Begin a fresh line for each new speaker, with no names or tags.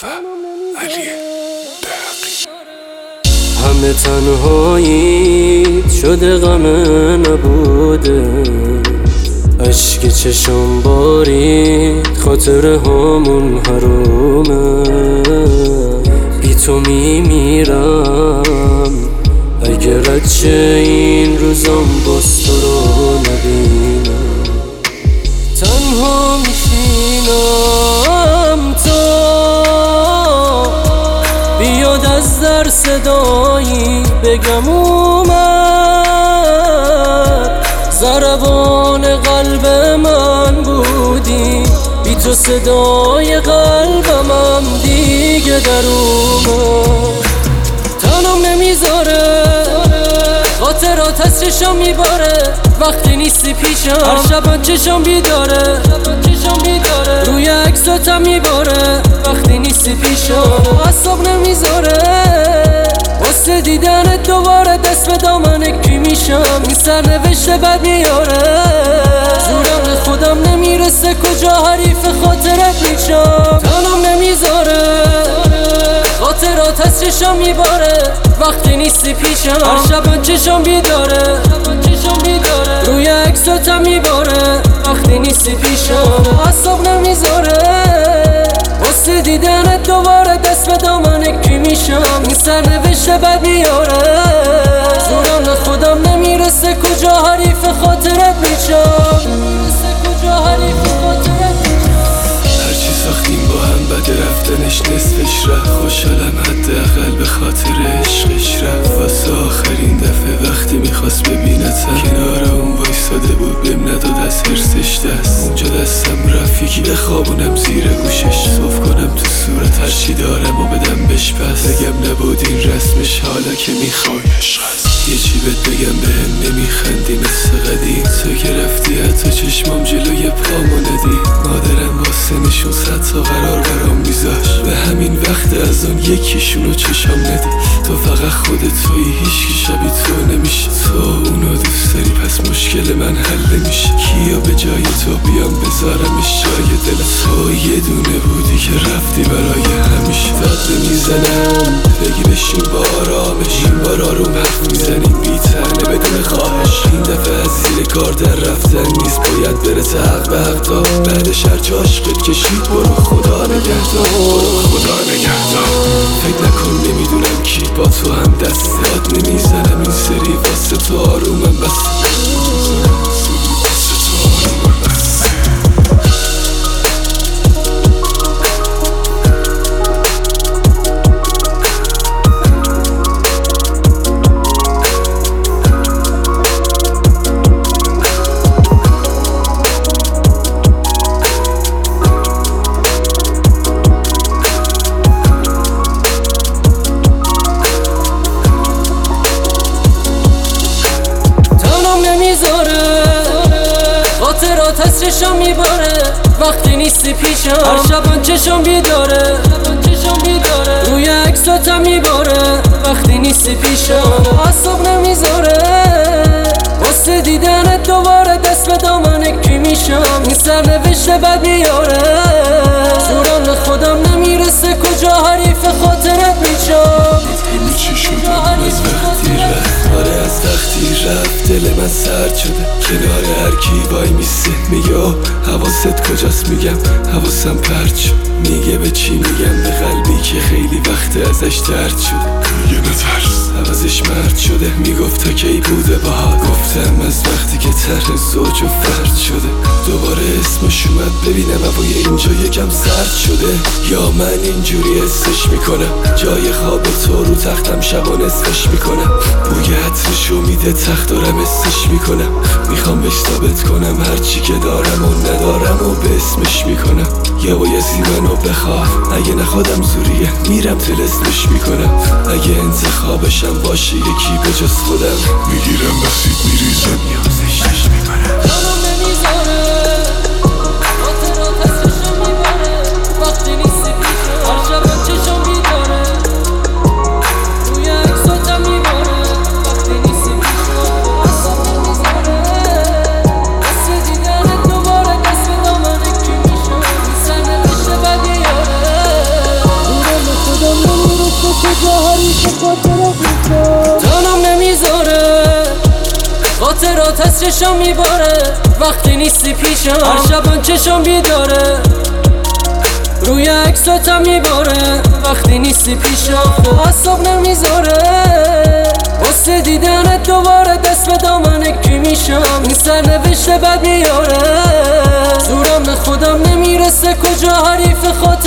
علی دقی.
همه تنهاییت شده غم نبوده، اشک چشم بارید خاطر همون حرومه. بی تو میمیرم اگر چه این روزم باز تو رو نبینم. تنها میشینم تا بیاد از در صدایی بگم اومد. ضربان قلب من بودی، بی تو صدای قلبم دیگه در اومد. تنم نمیذاره خاطرات از چشم میباره، وقتی نیستی پیشم هر شب چشم بیداره. روی عکساتم میباره وقتی نیستی پیشم، اعصاب نمیذاره واسه دیدنت دوباره دست به دامن کی میشم. این سرنوشت بد میاره، زورم خودم نمیرسه کجا حریف خاطرت میشم. تنم نمیذاره خاطرات از چشم میباره، وقتی نیستی پیشم هر شب چشم بیداره. روی عکساتم میباره وقتی نیستی پیشم، اعصاب نمیذاره واسه دیدنت دوباره دست به دامن کی میشم. این سرنوشت بد میاره، زورم خودم نمیرسه کجا حریف خاطرت میشم.
هرچی ساختیم با هم بد رفتنش نصفش رفت، خوشحالم حداقل به خاطر عشقش رفت. واسه آخرین دفعه وقتی میخواست ببینتم کنار اون وایساده بود، بهم نداد از حرسش دست. اونجا دستم رفت یکی بخوابونم زیر گوشش، صف کنم تو صورت هرچی دارم و بدم بش پس. بگم نبود این رسمش حالا که میخوای عشق هست. یه چی بهت بگم بهم نمیخندی مثل قدیم، تو که رفتی حتی چشمام جلوی پامو ندی. مادرم واسه نشون صد تا قرار برام میذاش، به همین وقت از اون یکیشونو چشم ندی. تو فقط خودت توی هیچکی شبیه تو نمیشه، تو اونو دوست داری پس مشکل من حل نمیشه. کیا به جای تو بیام بذارمش جای دلت؟ تو یه دونه بودی که رفتی برای همیشه. داد نمیزنم بگی بشین با آرامش، این بار آروم حرف میزنیم بی تنه بدون خواهش. این دفعه از زیر کار در رفتن نیست، باید برسه حق به حق تا بعدش هرچه عشقت کشید. برو خدا نگهدار، برو خدا نگهدار. فکر نکن نمیدونم کی با تو هم دست داد، نمیزنم این سری واسه تو آرومم بس.
خاطرات از چشم میباره وقتی نیستی پیشم، هر شب چشم بیداره. روی عکساتم میباره وقتی نیستی پیشم، اعصاب نمیذاره واسه دیدنت دوباره دست به دامن کی میشم. این سرنوشت بد میاره، زورم خودم نمیرسه کجا حریف خاطرت میشم.
همه چی شده از وقتی رفت، آره از وقتی رفت دل من سرد شده. کنار هر کی وای میسته میگه حواست کجاست، میگم حواسم پرت شد. میگه به چی میگم به قلبی که خیلی وقت ازش درد شده. میگه نترس عوضش مرد شده، میگفت تا کی بوده باها. گفتم از وقتی که طرح زوج و فرد شده. دوباره اسمش اومد ببینم هوای اینجا یکم سرد شده، یا من اینجوری حسش میکنم. جای خواب تو رو تختم شبا نصفش میکنم، بوی عطرشو میده تخت دارم حسش میکنم. میخوام بهش ثابت کنم هرچی که دارم و ندارم و به اسمش میکنم. یا بایستی منو بخواه، اگه نخوادم زوریه میرم تلسمش میکنم. اگه انتخابشم باشه یکی به جز خودم، میگیرم بسید میریزم نیازشش میکنم.
تنم نمیذاره خاطرات از چشم میباره وقتی نیستی پیشم، هر شب چشم بیداره. روی عکساتم میباره وقتی نیستی پیشم، اعصاب نمیذاره واسه دیدنت دوباره دست به دامن کی میشم. این سرنوشت بد میاره، خاطرات از چشم میباره وقتی نیستی پیشم. هر شبان چشم بیداره روی عکساتم میباره وقتی نیستی پیشم. اعصاب نمیذاره واسه دیدنت دوباره دست به دامن کی میشم. این سرنوشت بد میاره زورم به خودم نمیرسه کجا حریف خاطر